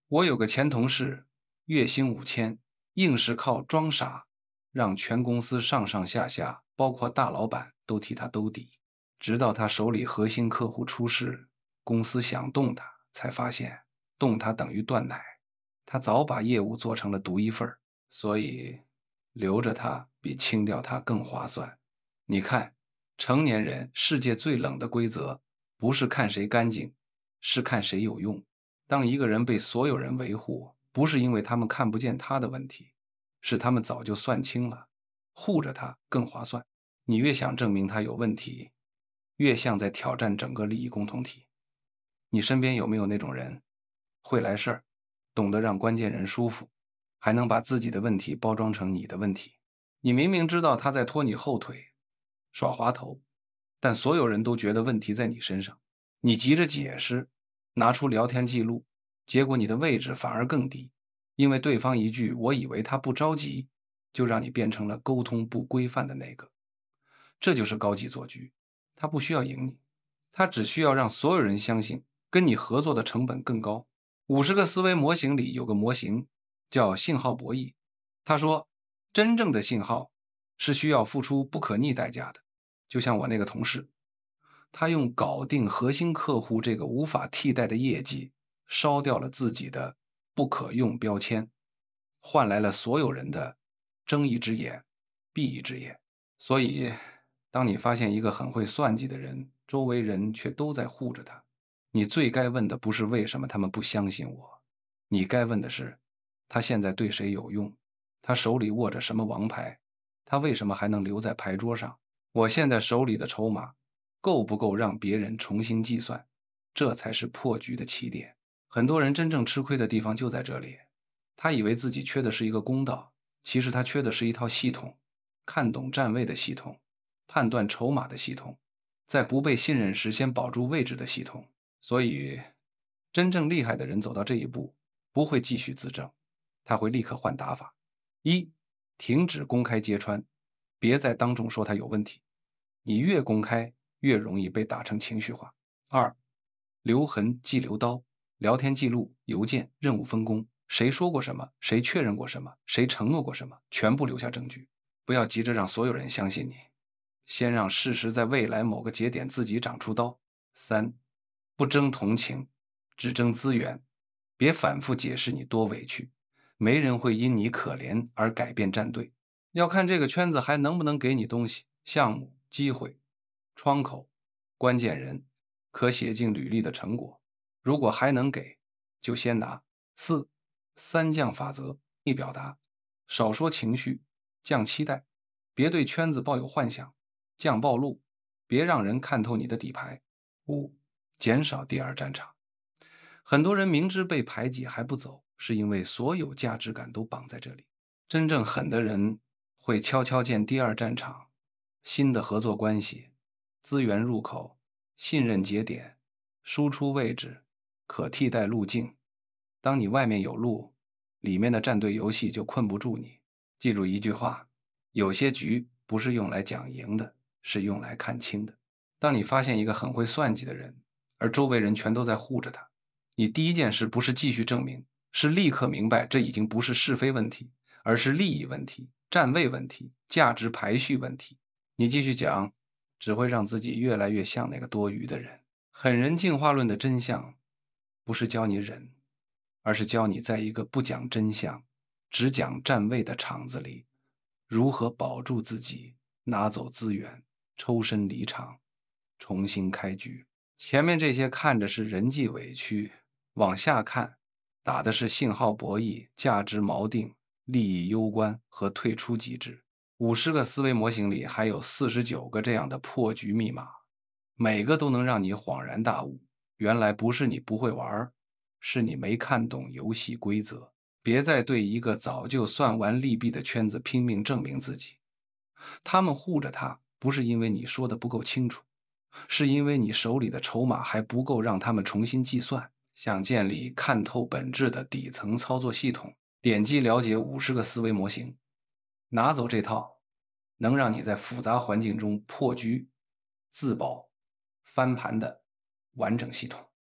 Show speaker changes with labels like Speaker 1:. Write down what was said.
Speaker 1: 我有个前同事，月薪5000，硬是靠装傻，让全公司上上下下，包括大老板都替他兜底。直到他手里核心客户出事，公司想动他，才发现动他等于断奶。他早把业务做成了独一份儿，所以留着他比清掉他更划算。你看，成年人世界最冷的规则，不是看谁干净，是看谁有用。当一个人被所有人维护，不是因为他们看不见他的问题，是他们早就算清了，护着他更划算。你越想证明他有问题，越像在挑战整个利益共同体。你身边有没有那种人，会来事儿，懂得让关键人舒服，还能把自己的问题包装成你的问题？你明明知道他在拖你后腿，耍滑头，但所有人都觉得问题在你身上。你急着解释，拿出聊天记录，结果你的位置反而更低，因为对方一句"我以为他不着急"，就让你变成了沟通不规范的那个。这就是高级做局，他不需要赢你，他只需要让所有人相信跟你合作的成本更高。50个思维模型里有个模型叫信号博弈，他说真正的信号是需要付出不可逆代价的。就像我那个同事，他用搞定核心客户这个无法替代的业绩，烧掉了自己的不可用标签，换来了所有人的睁一只眼闭一只眼。所以，当你发现一个很会算计的人，周围人却都在护着他，你最该问的不是为什么他们不相信我，你该问的是，他现在对谁有用？他手里握着什么王牌？他为什么还能留在牌桌上？我现在手里的筹码够不够让别人重新计算？这才是破局的起点。很多人真正吃亏的地方就在这里，他以为自己缺的是一个公道，其实他缺的是一套系统，看懂站位的系统，判断筹码的系统，在不被信任时先保住位置的系统。所以，真正厉害的人走到这一步，不会继续自证，他会立刻换打法。一，停止公开揭穿，别再当众说他有问题，你越公开，越容易被打成情绪化。二，留痕即留刀，聊天记录、邮件、任务分工，谁说过什么，谁确认过什么，谁承诺过什么，全部留下证据。不要急着让所有人相信你，先让事实在未来某个节点自己长出刀。三，不争同情，只争资源，别反复解释你多委屈，没人会因你可怜而改变站队。要看这个圈子还能不能给你东西，项目、机会、窗口、关键人，可写进履历的成果。如果还能给，就先拿。四，三降法则：易表达，少说情绪，降期待，别对圈子抱有幻想，降暴露，别让人看透你的底牌。五，减少第二战场。很多人明知被排挤还不走，是因为所有价值感都绑在这里。真正狠的人会悄悄建第二战场，新的合作关系、资源入口、信任节点、输出位置、可替代路径。当你外面有路，里面的战队游戏就困不住你。记住一句话，有些局不是用来讲赢的，是用来看清的。当你发现一个很会算计的人，而周围人全都在护着他，你第一件事不是继续证明，是立刻明白这已经不是是非问题，而是利益问题、站位问题、价值排序问题。你继续讲，只会让自己越来越像那个多余的人。狠人进化论的真相，不是教你忍，而是教你在一个不讲真相、只讲站位的场子里，如何保住自己，拿走资源，抽身离场，重新开局。前面这些看着是人际委屈，往下看，打的是信号博弈、价值锚定、利益攸关和退出机制。50个思维模型里还有49个这样的破局密码，每个都能让你恍然大悟，原来不是你不会玩，是你没看懂游戏规则。别再对一个早就算完利弊的圈子拼命证明自己，他们护着他，不是因为你说的不够清楚，是因为你手里的筹码还不够让他们重新计算。想建立看透本质的底层操作系统，点击了解50个思维模型，拿走这套能让你在复杂环境中破局、自保、翻盘的完整系统。